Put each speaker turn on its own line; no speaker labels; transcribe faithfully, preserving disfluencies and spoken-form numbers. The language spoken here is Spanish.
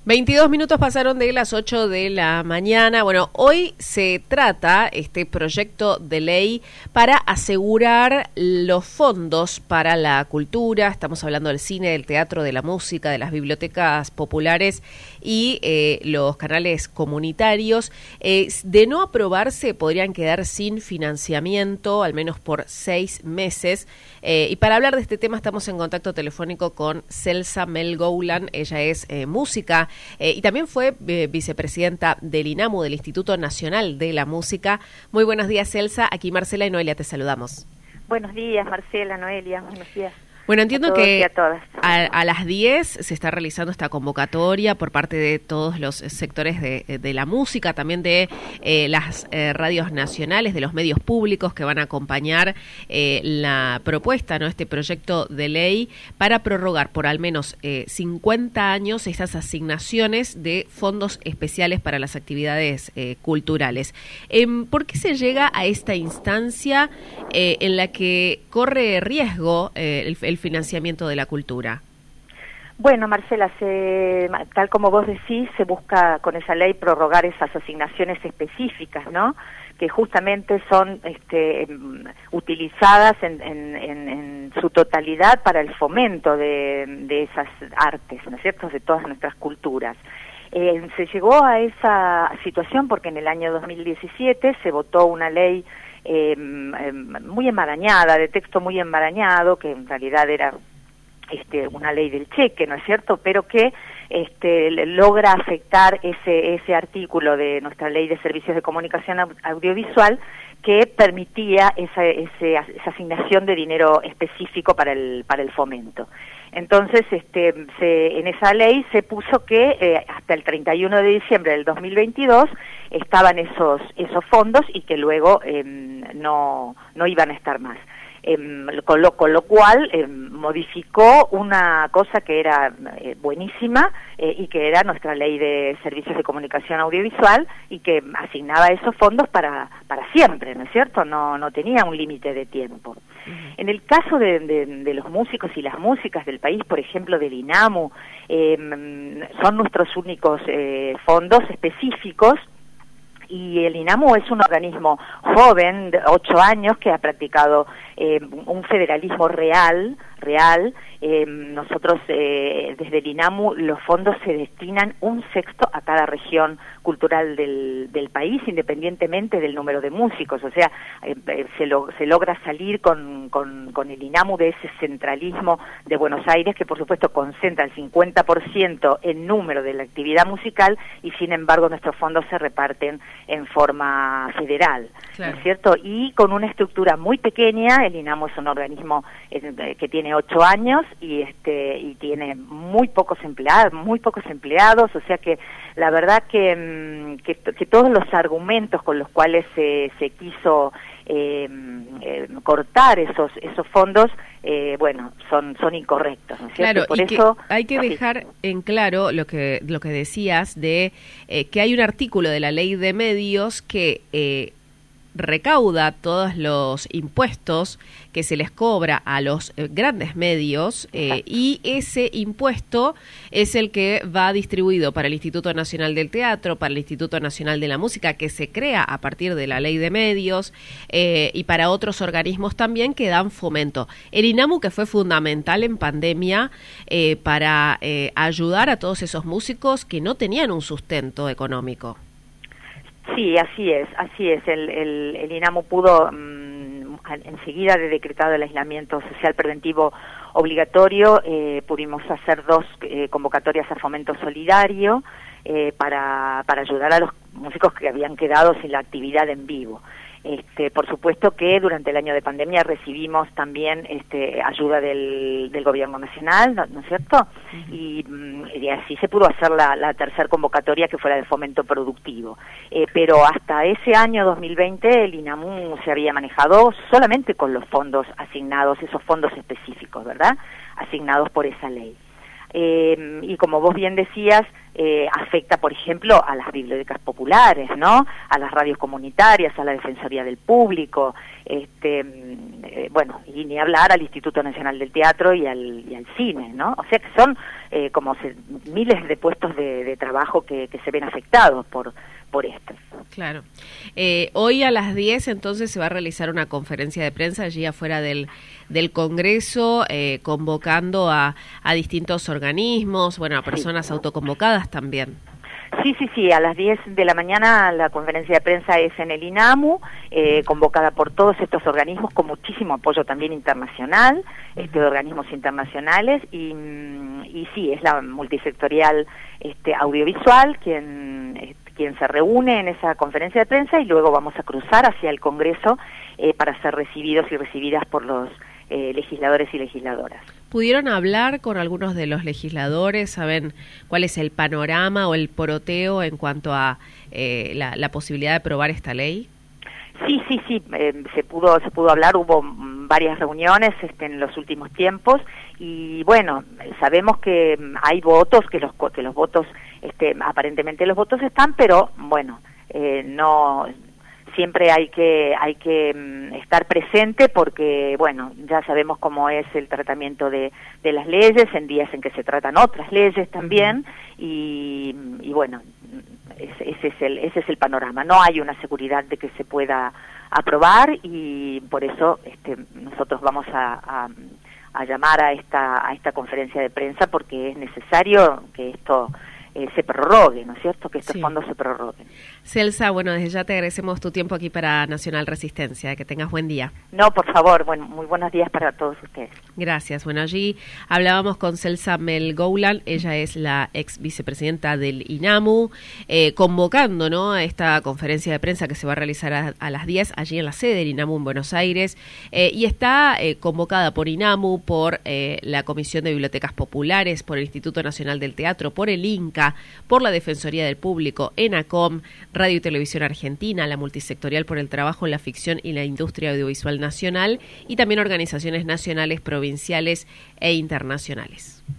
veintidós minutos pasaron de las ocho de la mañana. Bueno, hoy se trata este proyecto de ley para asegurar los fondos para la cultura. Estamos hablando del cine, del teatro, de la música, de las bibliotecas populares y eh, los canales comunitarios. Eh, de no aprobarse, podrían quedar sin financiamiento, al menos por seis meses. Eh, y para hablar de este tema estamos en contacto telefónico con Celsa Melgoulan. Ella es eh, música eh, y también fue eh, vicepresidenta del INAMU, del Instituto Nacional de la Música. Muy buenos días, Celsa. Aquí Marcela y Noelia te saludamos.
Buenos días, Marcela, Noelia. Buenos días.
Bueno, entiendo
a todos
que
y a, todas.
A, a las diez se está realizando esta convocatoria por parte de todos los sectores de, de la música, también de eh, las eh, radios nacionales, de los medios públicos que van a acompañar eh, la propuesta, ¿no? Este proyecto de ley para prorrogar por al menos eh, cincuenta años estas asignaciones de fondos especiales para las actividades eh, culturales. Eh, ¿Por qué se llega a esta instancia eh, en la que corre riesgo eh, el, el financiamiento de la cultura?
Bueno, Marcela, se, tal como vos decís, se busca con esa ley prorrogar esas asignaciones específicas, ¿no? Que justamente son este, utilizadas en, en, en, en su totalidad para el fomento de, de esas artes, ¿no es cierto?, de todas nuestras culturas. Eh, se llegó a esa situación porque en el año dos mil diecisiete se votó una ley Eh, eh, muy enmarañada, de texto muy enmarañado, que en realidad era este, una ley del cheque, ¿no es cierto?, pero que este, logra afectar ese, ese artículo de nuestra ley de servicios de comunicación audiovisual que permitía esa, ese, esa asignación de dinero específico para el, para el fomento. Entonces, este, se, en esa ley se puso que eh, hasta el treinta y uno de diciembre del dos mil veintidós estaban esos, esos fondos y que luego eh, no, no iban a estar más. Eh, con, lo, con lo cual eh, modificó una cosa que era eh, buenísima eh, y que era nuestra ley de servicios de comunicación audiovisual y que asignaba esos fondos para, para siempre, ¿no es cierto? No, no tenía un límite de tiempo. Uh-huh. En el caso de, de, de los músicos y las músicas del país, por ejemplo, del INAMU, eh, son nuestros únicos eh, fondos específicos. Y el INAMU es un organismo joven, de ocho años, que ha practicado eh, un federalismo real, real. Eh, nosotros, eh, desde el INAMU, los fondos se destinan un sexto a cada región cultural del, del país, independientemente del número de músicos. O sea, eh, se, lo, se logra salir con, con, con el INAMU de ese centralismo de Buenos Aires, que por supuesto concentra el cincuenta por ciento en número de la actividad musical, y sin embargo nuestros fondos se reparten en forma federal, claro. ¿No es cierto? Y con una estructura muy pequeña. El INAMU es un organismo eh, que tiene ocho años y este y tiene muy pocos empleados, muy pocos empleados, o sea que la verdad que, que, que todos los argumentos con los cuales se, se quiso eh, eh, cortar esos esos fondos, eh, bueno, son son incorrectos, ¿no es cierto?
Claro,
Por
y
eso
que hay que dejar en claro lo que lo que decías de eh, que hay un artículo de la Ley de Medios que eh, recauda todos los impuestos que se les cobra a los eh, grandes medios eh, y ese impuesto es el que va distribuido para el Instituto Nacional del Teatro, para el Instituto Nacional de la Música, que se crea a partir de la Ley de Medios, eh, y para otros organismos también que dan fomento. El INAMU, que fue fundamental en pandemia eh, para eh, ayudar a todos esos músicos que no tenían un sustento económico.
Sí, así es, así es. El, el, el INAMU pudo, mmm, enseguida de decretado el aislamiento social preventivo obligatorio, eh, pudimos hacer dos eh, convocatorias a fomento solidario eh, para, para ayudar a los músicos que habían quedado sin la actividad en vivo. Este, por supuesto que durante el año de pandemia recibimos también este, ayuda del, del gobierno nacional, ¿no, ¿no es cierto? Uh-huh. y, y así se pudo hacer la, la tercera convocatoria, que fue la de fomento productivo. Eh, pero hasta ese año dos mil veinte el INAMU se había manejado solamente con los fondos asignados, esos fondos específicos, ¿verdad?, asignados por esa ley. Eh, y como vos bien decías, eh, afecta, por ejemplo, a las bibliotecas populares, ¿no? A las radios comunitarias, a la Defensoría del Público, este, eh, bueno, y ni hablar al Instituto Nacional del Teatro y al, y al cine, ¿no? O sea que son eh, como se, miles de puestos de, de trabajo que, que se ven afectados por por esto.
Claro. Eh, hoy a las diez entonces se va a realizar una conferencia de prensa allí afuera del, del Congreso, eh, convocando a, a distintos organismos, bueno, a personas sí. autoconvocadas también.
Sí, sí, sí, a las diez de la mañana la conferencia de prensa es en el INAMU, eh, convocada por todos estos organismos con muchísimo apoyo también internacional, este, de organismos internacionales, y, y sí, es la multisectorial este, audiovisual quien... Este, quien se reúne en esa conferencia de prensa y luego vamos a cruzar hacia el Congreso eh, para ser recibidos y recibidas por los eh, legisladores y legisladoras.
¿Pudieron hablar con algunos de los legisladores? ¿Saben cuál es el panorama o el poroteo en cuanto a eh, la, la posibilidad de aprobar esta ley?
Sí, sí, sí, eh, se pudo se pudo hablar, hubo varias reuniones este, en los últimos tiempos y bueno, sabemos que hay votos, que los que los votos, este, aparentemente los votos están, pero bueno, eh, no siempre hay que hay que um, estar presente porque bueno, ya sabemos cómo es el tratamiento de, de las leyes en días en que se tratan otras leyes también y, y bueno, ese, ese es el ese es el panorama. No hay una seguridad de que se pueda aprobar y por eso este, nosotros vamos a, a, a llamar a esta a esta conferencia de prensa porque es necesario que esto Eh, se prorrogue, ¿no es cierto? Que estos sí. fondos se prorroguen.
Celsa, bueno, desde ya te agradecemos tu tiempo aquí para Nacional Resistencia. Que tengas buen día.
No, por favor, bueno, muy buenos días para todos ustedes.
Gracias. Bueno, allí hablábamos con Celsa Melgoulan, ella es la ex vicepresidenta del INAMU, eh, convocando, ¿no?, a esta conferencia de prensa que se va a realizar a, a las diez, allí en la sede del INAMU en Buenos Aires, eh, y está eh, convocada por INAMU, por eh, la Comisión de Bibliotecas Populares, por el Instituto Nacional del Teatro, por el INCA, por la Defensoría del Público, ENACOM, Radio y Televisión Argentina, la Multisectorial por el Trabajo en la Ficción y la Industria Audiovisual Nacional y también organizaciones nacionales, provinciales e internacionales.